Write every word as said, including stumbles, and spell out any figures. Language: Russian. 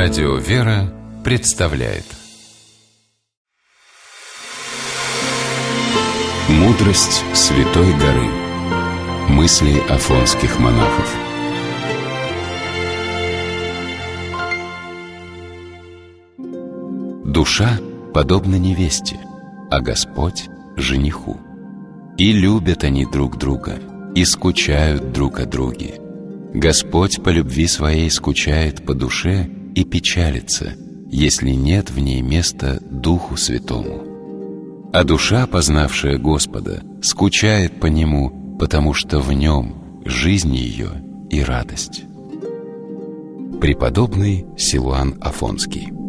Радио «Вера» представляет «Мудрость Святой горы». Мысли афонских монахов. Душа подобна невесте, а Господь — жениху. И любят они друг друга, и скучают друг о друге. Господь по любви своей скучает по душе и печалится, если нет в ней места Духу Святому. А душа, познавшая Господа, скучает по Нему, потому что в Нем жизнь ее и радость. Преподобный Силуан Афонский.